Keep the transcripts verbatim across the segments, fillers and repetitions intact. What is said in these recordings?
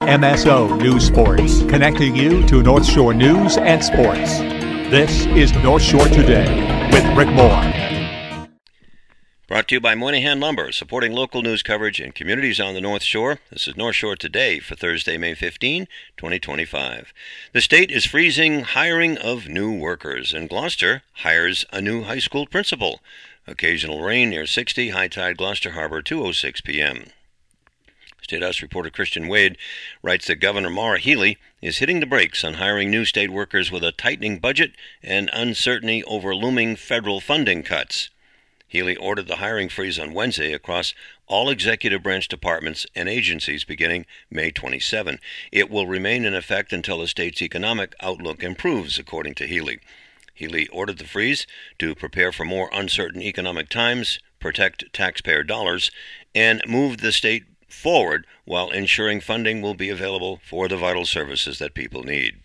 M S O News Sports, connecting you to North Shore news and sports. This is North Shore Today with Rick Moore. Brought to you by Moynihan Lumber, supporting local news coverage in communities on the North Shore. This is North Shore Today for Thursday, May fifteenth, twenty twenty-five. The state is freezing hiring of new workers, and Gloucester hires a new high school principal. Occasional rain near sixty, high tide Gloucester Harbor, two oh six p.m. State House reporter Christian Wade writes that Governor Maura Healey is hitting the brakes on hiring new state workers with a tightening budget and uncertainty over looming federal funding cuts. Healey ordered the hiring freeze on Wednesday across all executive branch departments and agencies beginning May twenty-seventh. It will remain in effect until the state's economic outlook improves, according to Healey. Healey ordered the freeze to prepare for more uncertain economic times, protect taxpayer dollars, and move the state forward while ensuring funding will be available for the vital services that people need.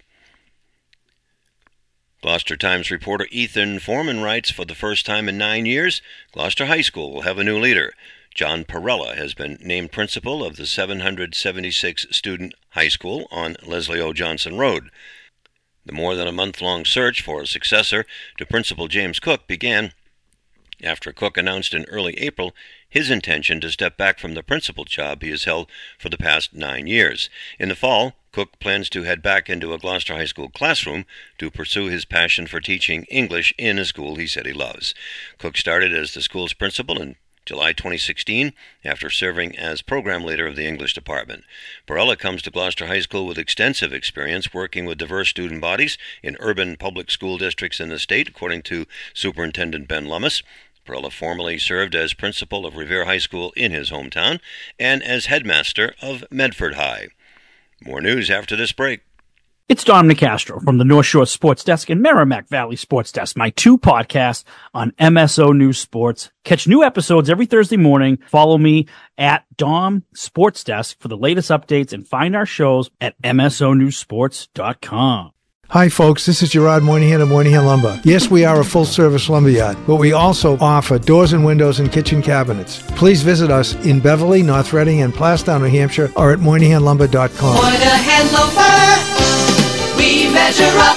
Gloucester Times reporter Ethan Foreman writes, for the first time in nine years, Gloucester High School will have a new leader. John Perella has been named principal of the seven hundred seventy-six student high school on Leslie O. Johnson Road. The more than a month-long search for a successor to Principal James Cook began after Cook announced in early April his intention to step back from the principal job he has held for the past nine years. In the fall, Cook plans to head back into a Gloucester High School classroom to pursue his passion for teaching English in a school he said he loves. Cook started as the school's principal in July twenty sixteen after serving as program leader of the English department. Perella comes to Gloucester High School with extensive experience working with diverse student bodies in urban public school districts in the state, according to Superintendent Ben Lummis. Perella formerly served as principal of Revere High School in his hometown and as headmaster of Medford High. More news after this break. It's Dominic Castro from the North Shore Sports Desk and Merrimack Valley Sports Desk, my two podcasts on M S O News Sports. Catch new episodes every Thursday morning. Follow me at Dom Sports Desk for the latest updates and find our shows at M S O news sports dot com. Hi, folks. This is Gerard Moynihan of Moynihan Lumber. Yes, we are a full-service lumberyard, but we also offer doors and windows and kitchen cabinets. Please visit us in Beverly, North Reading, and Plastown, New Hampshire, or at moynihan lumber dot com. Moynihan Lumber, we measure up.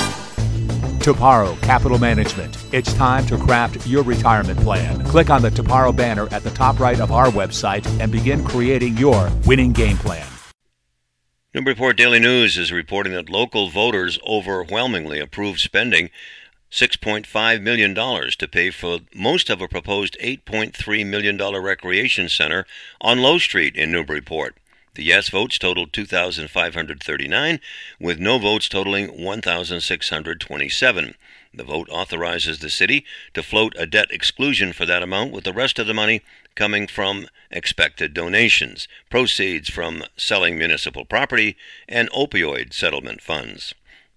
Toparo Capital Management. It's time to craft your retirement plan. Click on the Toparo banner at the top right of our website and begin creating your winning game plan. Newburyport Daily News is reporting that local voters overwhelmingly approved spending six point five million dollars to pay for most of a proposed eight point three million dollars recreation center on Low Street in Newburyport. The yes votes totaled two thousand five hundred thirty-nine, with no votes totaling one thousand six hundred twenty-seven. The vote authorizes the city to float a debt exclusion for that amount, with the rest of the money coming from expected donations, proceeds from selling municipal property, and opioid settlement funds.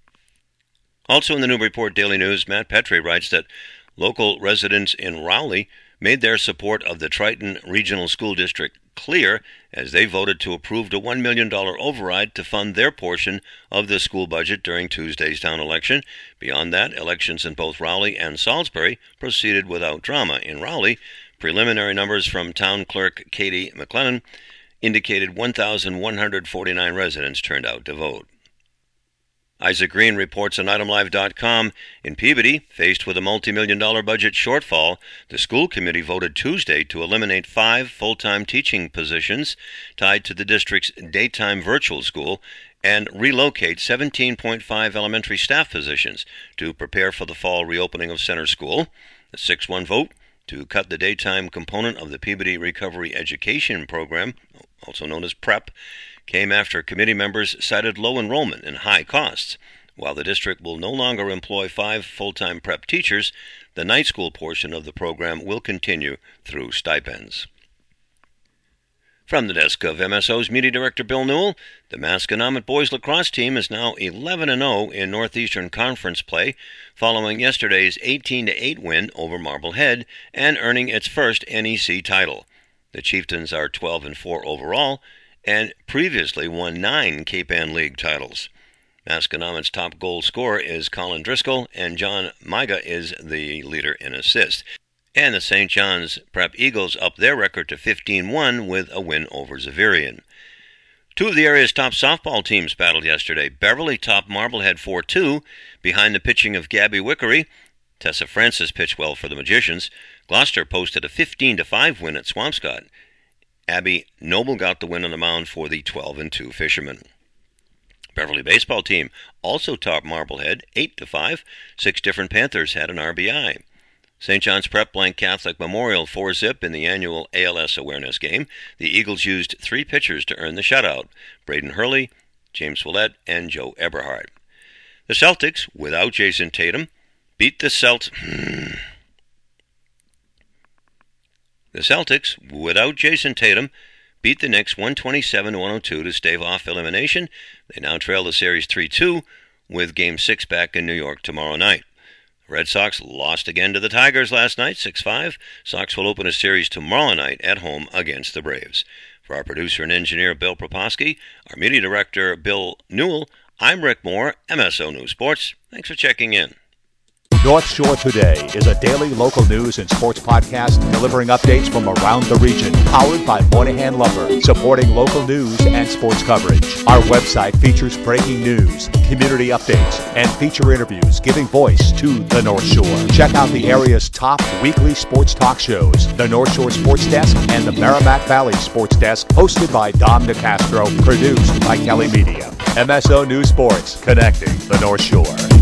Also in the Newburyport Daily News, Matt Petrie writes that local residents in Rowley made their support of the Triton Regional School District clear as they voted to approve a one million dollars override to fund their portion of the school budget during Tuesday's town election. Beyond that, elections in both Rowley and Salisbury proceeded without drama. In Rowley, preliminary numbers from town clerk Katie McLennan indicated one thousand one hundred forty-nine residents turned out to vote. Isaac Green reports on item live dot com. In Peabody, faced with a multi-million dollar budget shortfall, the school committee voted Tuesday to eliminate five full-time teaching positions tied to the district's daytime virtual school and relocate seventeen point five elementary staff positions to prepare for the fall reopening of Center School. The six one vote to cut the daytime component of the Peabody Recovery Education Program, also known as PREP, came after committee members cited low enrollment and high costs. While the district will no longer employ five full-time prep teachers, the night school portion of the program will continue through stipends. From the desk of M S O's Media Director Bill Newell, the Masconomet boys lacrosse team is now eleven and oh in Northeastern Conference play, following yesterday's eighteen to eight win over Marblehead and earning its first N E C title. The Chieftains are twelve and four overall, and previously won nine Cape Ann League titles. Masconomet's top goal scorer is Colin Driscoll, and John Miga is the leader in assists. And the Saint John's Prep Eagles up their record to fifteen one with a win over Xaverian. Two of the area's top softball teams battled yesterday. Beverly topped Marblehead four two behind the pitching of Gabby Wickery. Tessa Francis pitched well for the Magicians. Gloucester posted a fifteen to five win at Swampscott. Abby Noble got the win on the mound for the twelve and two Fishermen. Beverly baseball team also topped Marblehead eight to five. Six different Panthers had an R B I. Saint John's Prep Blank Catholic Memorial four zip in the annual A L S awareness game. The Eagles used three pitchers to earn the shutout: Braden Hurley, James Willett, and Joe Eberhard. The Celtics, without Jason Tatum, beat the Celt... the Celtics, without Jason Tatum, beat the Knicks one twenty-seven to one oh two to stave off elimination. They now trail the series three two with Game six back in New York tomorrow night. The Red Sox lost again to the Tigers last night, six five. Sox will open a series tomorrow night at home against the Braves. For our producer and engineer, Bill Proposki, our media director, Bill Newell, I'm Rick Moore, M S O News Sports. Thanks for checking in. North Shore Today is a daily local news and sports podcast delivering updates from around the region, powered by Moynihan Lumber, supporting local news and sports coverage. Our website features breaking news, community updates, and feature interviews giving voice to the North Shore. Check out the area's top weekly sports talk shows, the North Shore Sports Desk and the Merrimack Valley Sports Desk, hosted by Dom DeCastro, produced by Kelly Media. M S O News Sports, connecting the North Shore.